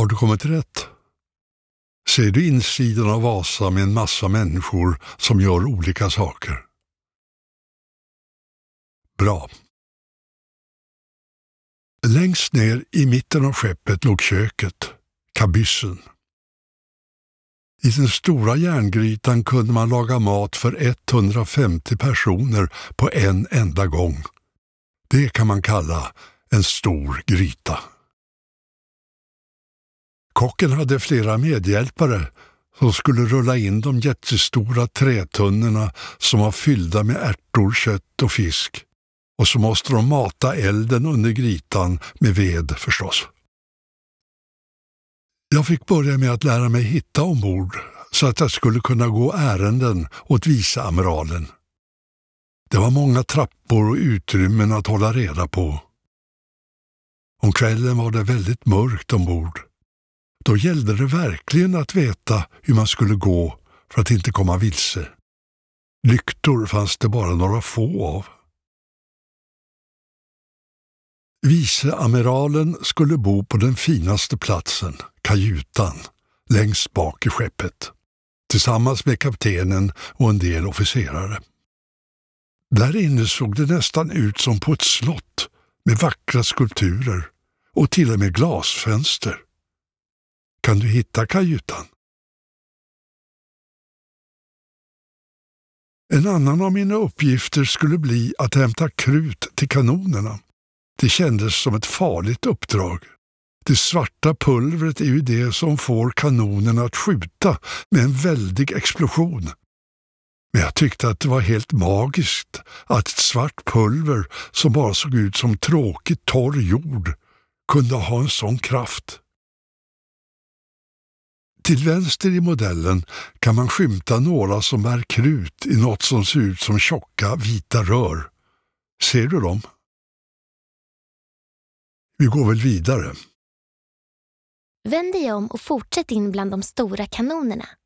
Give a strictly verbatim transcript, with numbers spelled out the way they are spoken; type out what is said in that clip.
Har du kommit rätt? Ser du insidan av Vasa med en massa människor som gör olika saker? Bra. Längst ner i mitten av skeppet låg köket, kabyssen. I den stora järngrytan kunde man laga mat för etthundrafemtio personer på en enda gång. Det kan man kalla en stor gryta. Kocken hade flera medhjälpare som skulle rulla in de jättestora trätunnorna som var fyllda med ärtor, kött och fisk. Och så måste de mata elden under grytan med ved förstås. Jag fick börja med att lära mig hitta ombord så att jag skulle kunna gå ärenden åt viceamiralen. Det var många trappor och utrymmen att hålla reda på. Om kvällen var det väldigt mörkt ombord. Då gällde det verkligen att veta hur man skulle gå för att inte komma vilse. Lyktor fanns det bara några få av. Viceamiralen skulle bo på den finaste platsen, kajutan, längst bak i skeppet, tillsammans med kaptenen och en del officerare. Där inne såg det nästan ut som på ett slott med vackra skulpturer och till och med glasfönster. Kan du hitta kajutan? En annan av mina uppgifter skulle bli att hämta krut till kanonerna. Det kändes som ett farligt uppdrag. Det svarta pulvret är ju det som får kanonerna att skjuta med en väldig explosion. Men jag tyckte att det var helt magiskt att ett svart pulver som bara såg ut som tråkig torr jord kunde ha en sån kraft. Till vänster i modellen kan man skymta några som bär krut i något som ser ut som tjocka vita rör. Ser du dem? Vi går väl vidare. Vänd dig om och fortsätt in bland de stora kanonerna.